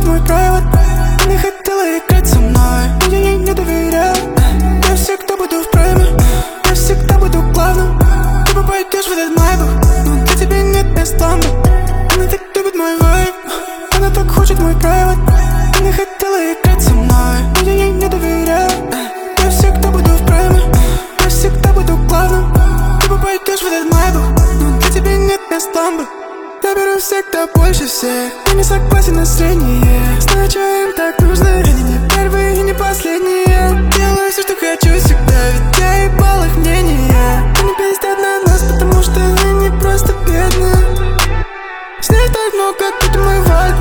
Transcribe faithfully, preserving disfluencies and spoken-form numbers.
мой край, вот. Она хотела играть со мной, но я ей не доверяю. Я всегда буду в прайме, я всегда буду главным. Ты попадешь в этот майбах, но для тебя нет мест ламбы. Она так любит мой вайб, она так хочет мой край, вот. Она хотела играть со мной, но я ей не доверяю. Я всегда буду в прайме, я всегда буду главным. Ты попадешь в этот майбах, но для тебя нет мест ламбы. Я беру всегда больше всех, я не согласен на среднее. Знаю, что им так нужно, они не первые и не последние. Делаю все, что хочу всегда, ведь я ебал их мнение. Они пиздят на нас, потому что они просто бедные. С ней так много, это мой вайб.